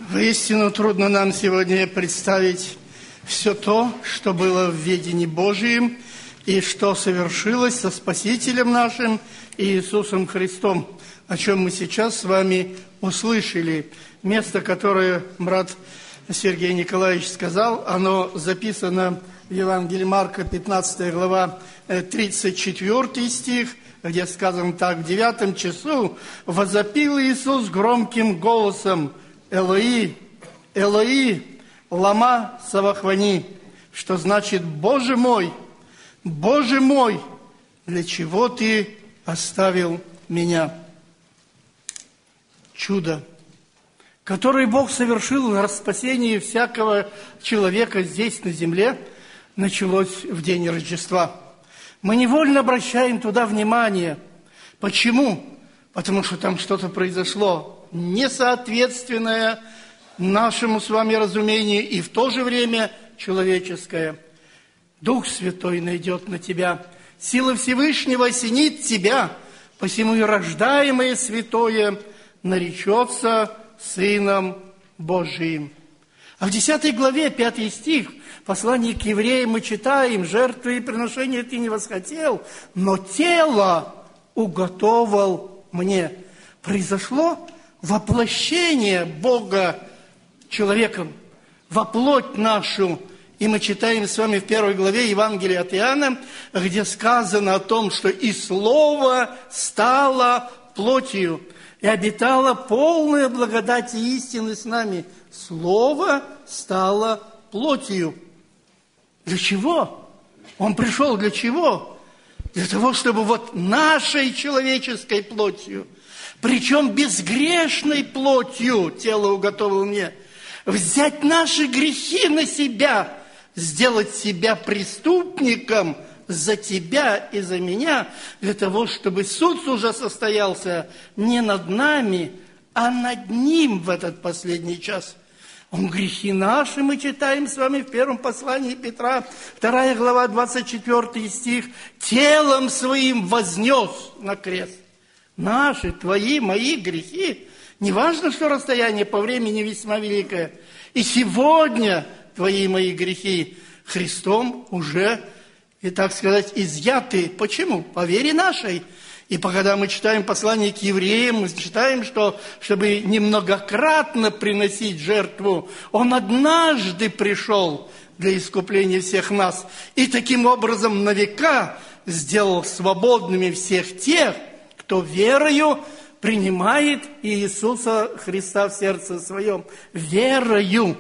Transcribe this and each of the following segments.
Воистину трудно нам сегодня представить все то, что было в ведении Божьем и что совершилось со Спасителем нашим Иисусом Христом, о чем мы сейчас с вами услышали. Место, которое брат Сергей Николаевич сказал, оно записано в Евангелии Марка, 15 глава, 34 стих, где сказано так: «В 9 часу возопил Иисус громким голосом: Элои, Элои, лама савахвани», что значит: «Боже мой, для чего ты оставил меня?» Чудо, которое Бог совершил в спасении всякого человека здесь, на земле, началось в день Рождества. Мы невольно обращаем туда внимание. Почему? Потому что там что-то произошло несоответственное нашему с вами разумению и в то же время человеческое. Дух Святой найдет на тебя, сила Всевышнего осенит тебя, посему и рождаемое святое наречется Сыном Божиим. А в 10 главе, 5 стих, послании к евреям мы читаем: «Жертвы и приношения ты не восхотел, но тело уготовал мне». Произошло воплощение Бога человеком во плоть нашу. И мы читаем с вами в 1 главе Евангелия от Иоанна, где сказано о том, что «И Слово стало плотью, и обитала полная благодать и истины с нами». Слово стало плотью. Для чего? Он пришел для чего? Для того, чтобы вот нашей человеческой плотью, причем безгрешной плотью, тело уготовил мне, взять наши грехи на себя, сделать себя преступником за тебя и за меня, для того, чтобы суд уже состоялся не над нами, а над ним в этот последний час. Он грехи наши, мы читаем с вами в первом послании Петра, 2 глава, 24 стих, телом своим вознес на крест. Наши, твои, мои грехи, неважно, что расстояние по времени весьма великое, и сегодня твои и мои грехи Христом уже, и так сказать, изъяты. Почему? По вере нашей. И когда мы читаем послание к евреям, мы читаем, что чтобы немногократно приносить жертву, Он однажды пришел для искупления всех нас. И таким образом на века сделал свободными всех тех, кто верою принимает Иисуса Христа в сердце своем. Верою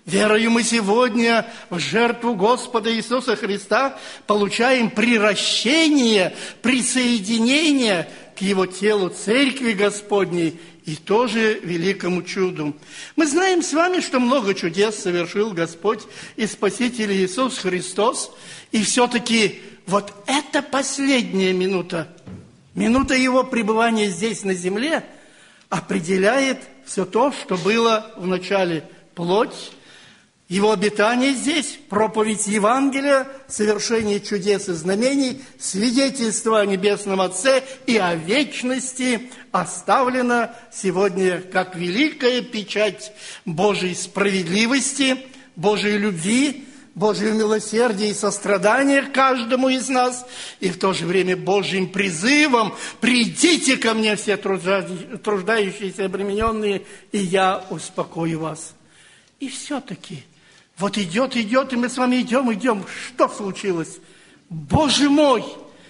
мы сегодня в жертву Господа Иисуса Христа получаем приращение, присоединение к Его телу Церкви Господней и тоже великому чуду. Мы знаем с вами, что много чудес совершил Господь и Спаситель Иисус Христос, и все-таки вот эта последняя минута, минута Его пребывания здесь на земле, определяет все то, что было в начале: плоть, Его обитание здесь, проповедь Евангелия, совершение чудес и знамений, свидетельство о Небесном Отце и о вечности оставлено сегодня как великая печать Божьей справедливости, Божьей любви, Божьего милосердия и сострадания к каждому из нас, и в то же время Божьим призывом: «Придите ко мне все труждающиеся и обремененные, и я успокою вас». И все-таки вот идет, и мы с вами идем. Что случилось? Боже мой,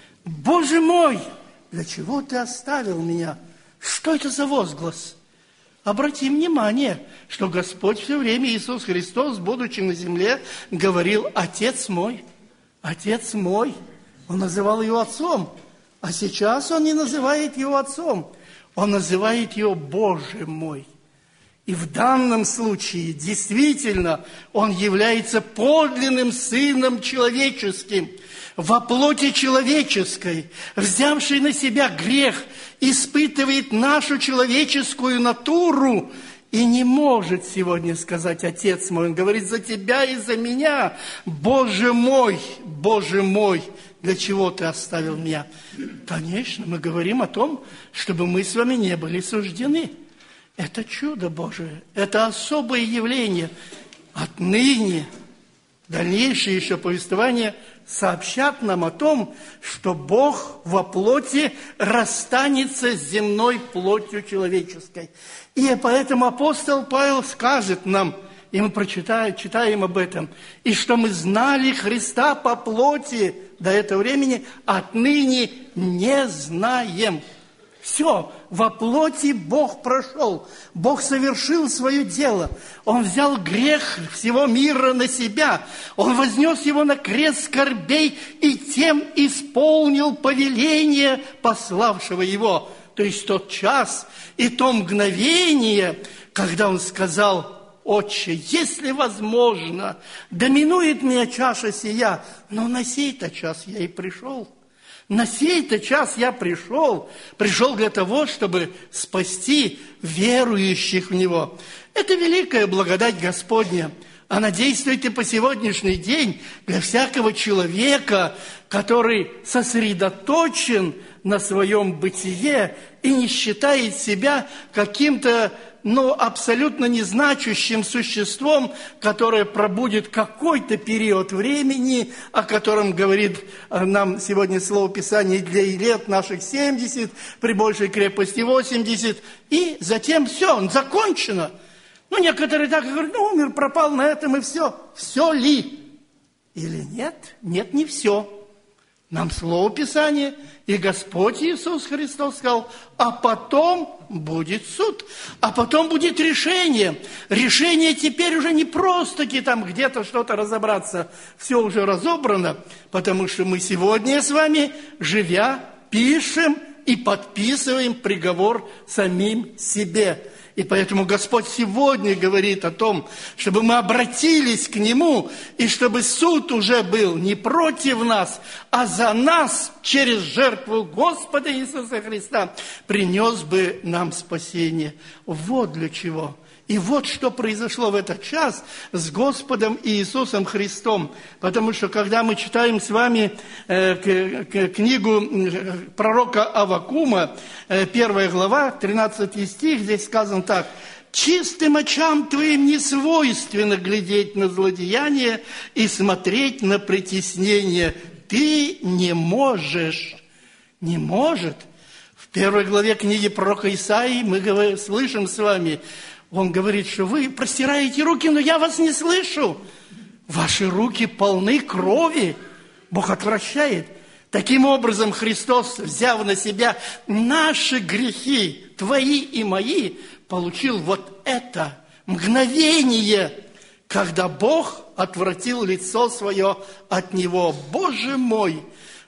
для чего ты оставил меня? Что это за возглас? Обратим внимание, что Господь все время, Иисус Христос, будучи на земле, говорил: «Отец мой, Отец мой». Он называл Его Отцом. А сейчас Он не называет Его Отцом. Он называет Его Боже мой. И в данном случае действительно Он является подлинным Сыном человеческим, во плоти человеческой, взявший на себя грех, испытывает нашу человеческую натуру и не может сегодня сказать: «Отец мой». Он говорит: «За тебя и за меня, Боже мой, для чего ты оставил меня?» Конечно, мы говорим о том, чтобы мы с вами не были суждены. Это чудо Божие, это особое явление. Отныне дальнейшее еще повествование сообщат нам о том, что Бог во плоти расстанется с земной плотью человеческой. И поэтому апостол Павел скажет нам, и мы читаем об этом, и что мы знали Христа по плоти до этого времени, отныне не знаем. Все, во плоти Бог прошел, Бог совершил свое дело. Он взял грех всего мира на себя, Он вознес его на крест скорбей и тем исполнил повеление пославшего его. То есть тот час и то мгновение, когда Он сказал: «Отче, если возможно, доминует меня чаша сия, но на сей-то час я и пришел». На сей-то час я пришел для того, чтобы спасти верующих в Него. Это великая благодать Господня. Она действует и по сегодняшний день для всякого человека, который сосредоточен на своем бытие и не считает себя каким-то абсолютно незначущим существом, которое пробудет какой-то период времени, о котором говорит нам сегодня Слово Писания: для лет наших 70, при большей крепости 80, и затем все, закончено. Некоторые так говорят: умер, пропал на этом и все. Все ли? Или нет? Нет, не все. Нам Слово Писания и Господь Иисус Христос сказал: а потом будет суд, а потом будет решение. Решение теперь уже не просто-таки там где-то что-то разобраться. Все уже разобрано, потому что мы сегодня с вами, живя, пишем и подписываем приговор самим себе. И поэтому Господь сегодня говорит о том, чтобы мы обратились к Нему, и чтобы суд уже был не против нас, а за нас через жертву Господа Иисуса Христа принес бы нам спасение. Вот для чего. И вот что произошло в этот час с Господом Иисусом Христом. Потому что, когда мы читаем с вами книгу пророка Аввакума, 1 глава, 13 стих, здесь сказано так: «Чистым очам твоим не свойственно глядеть на злодеяние и смотреть на притеснение. Ты не можешь». Не может. В 1 главе книги пророка Исаии мы слышим с вами, он говорит, что вы простираете руки, но я вас не слышу. Ваши руки полны крови. Бог отвращает. Таким образом, Христос, взяв на себя наши грехи, твои и мои, получил вот это мгновение, когда Бог отвратил лицо свое от Него. Боже мой,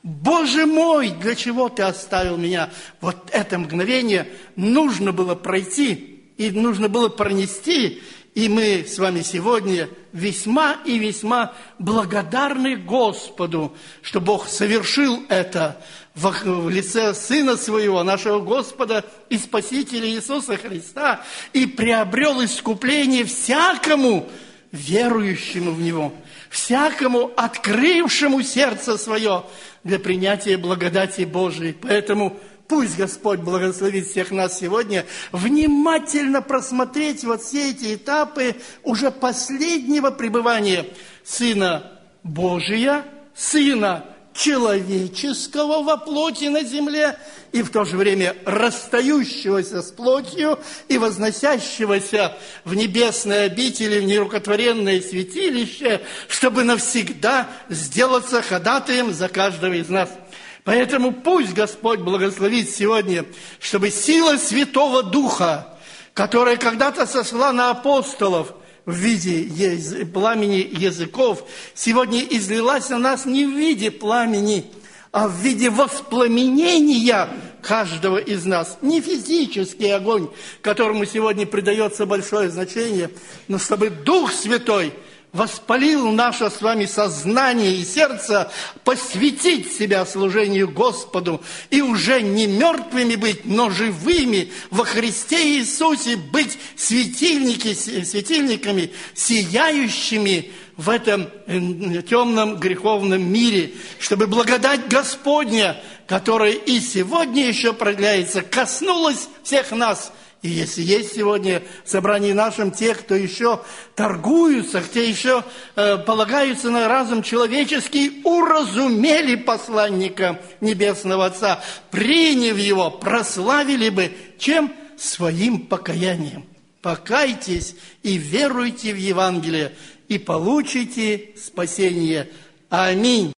для чего Ты оставил меня? Вот это мгновение нужно было пройти. И нужно было пронести, и мы с вами сегодня весьма и весьма благодарны Господу, что Бог совершил это в лице Сына Своего, нашего Господа и Спасителя Иисуса Христа, и приобрел искупление всякому верующему в Него, всякому открывшему сердце свое для принятия благодати Божией. Поэтому пусть Господь благословит всех нас сегодня внимательно просмотреть вот все эти этапы уже последнего пребывания Сына Божия, Сына человеческого во плоти на земле, и в то же время расстающегося с плотью и возносящегося в небесные обители, в нерукотворенное святилище, чтобы навсегда сделаться ходатаем за каждого из нас. Поэтому пусть Господь благословит сегодня, чтобы сила Святого Духа, которая когда-то сошла на апостолов в виде пламени языков, сегодня излилась на нас не в виде пламени, а в виде воспламенения каждого из нас. Не физический огонь, которому сегодня придается большое значение, но чтобы Дух Святой воспалил наше с вами сознание и сердце, посвятить себя служению Господу и уже не мертвыми быть, но живыми во Христе Иисусе, быть светильниками, сияющими в этом темном греховном мире, чтобы благодать Господня, которая и сегодня еще продляется, коснулась всех нас И если есть сегодня в собрании нашем те, кто еще торгуются, те еще полагаются на разум человеческий, уразумели посланника Небесного Отца, приняв его, прославили бы, чем? Своим покаянием. Покайтесь и веруйте в Евангелие, и получите спасение. Аминь.